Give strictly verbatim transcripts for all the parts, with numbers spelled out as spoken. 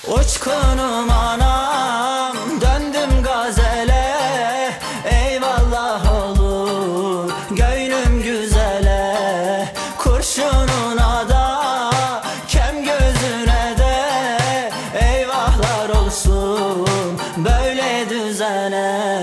Uçkunum anam, döndüm gazele. Eyvallah olur gönlüm güzele. Kurşununa da kem gözüne de eyvahlar olsun böyle düzene.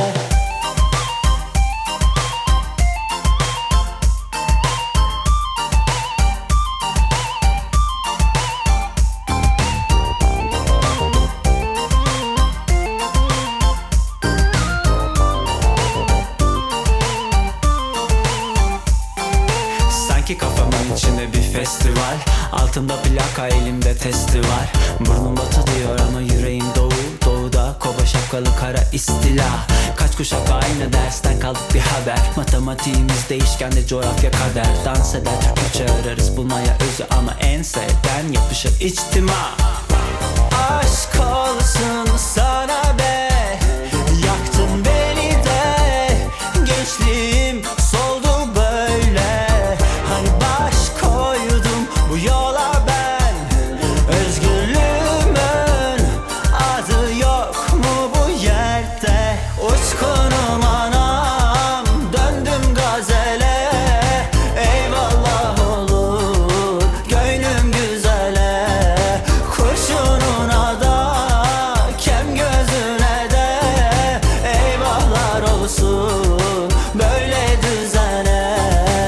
Sanki kafamın içinde bir festival, altımda plaka, elimde testi var. Burnum batıyor ama yüreğim doğu. Doğuda kova şapkalı kara istila. Kaç kuşak aynı dersten kaldık bir haber. Matematiğimiz değişken de coğrafya kader. Dans eder Türkçe ararız bulmaya özü, ama en sevden yapışır içtima. Aşk olsun sana be, yaktın beni de. Gençliğim soldu böyle. Hani baş koydum bu yola ben. Özgürlüğümün adı yok mu bu yerde? Uçkunum anam, döndüm gazele. Eyvallah olur gönlüm güzele. Kurşununa da kem gözüne de eyvahlar olsun böyle düzene.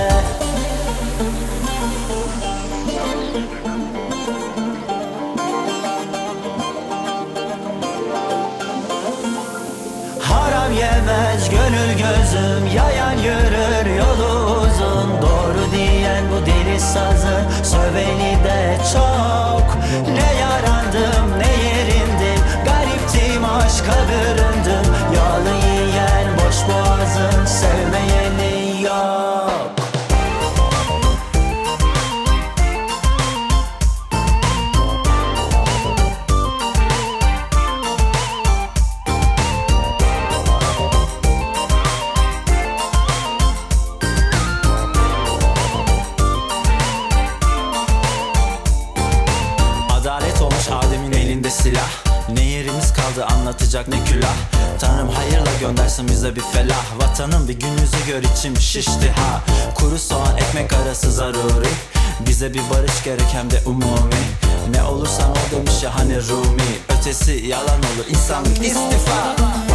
Haram yemez gönül gözüm, yayan yürür yolu uzun. Doğru diyen bu deli sazın, söveni de çok. Ne yarandım ne yerindim, gariptim aşka büründüm. Yağlı yiyen boş boğazın, sevmeyeni yok. Adalet olmuş Adem'in elinde silah. Ne yerimiz kaldı anlatacak ne külah. Tanrım hayırla göndersin bize bir felah. Vatanım bir gün yüzü gör, içim şişti ha. Kuru soğan ekmek arası zaruri. Bize bir barış gerek hem de umumi. Ne olursan ol demiş ya hani Rumi. Ötesi yalan olur, insanlık istifa.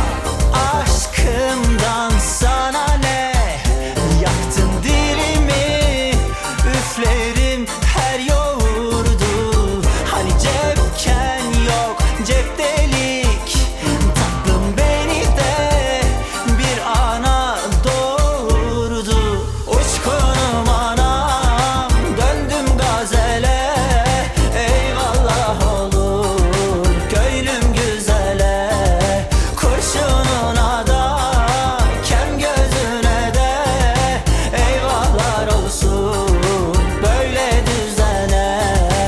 Aşkımdan sana ne? Yaktın dilimi, üflerim her yoğurdu. Hani cepken yok cep delik. Tatlım beni de bir ana doğurdu. Uçkunum anam, döndüm gazele. Eyvallah olur gönlüm güzele. Kurşununa da kem gözüne de eyvahlar olsun böyle düzene.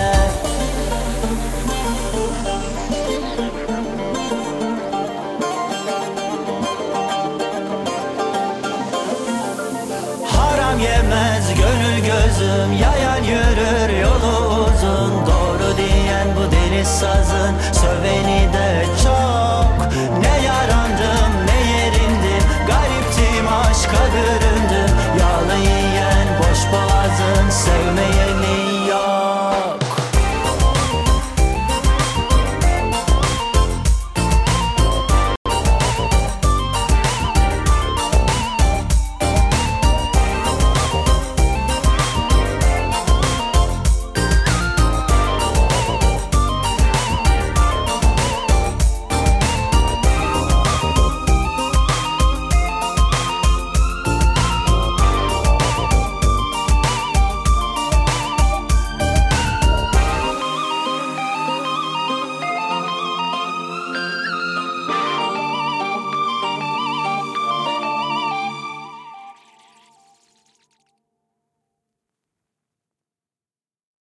Haram yemez gönül gözüm, yayan yürür yolu uzun. Doğru diyen bu deli sazın, söveni de çok. Ne yarandım ne yerindim, gariptim aşka büründüm. Yağlı yiyen boş boğazın, sevmeyeni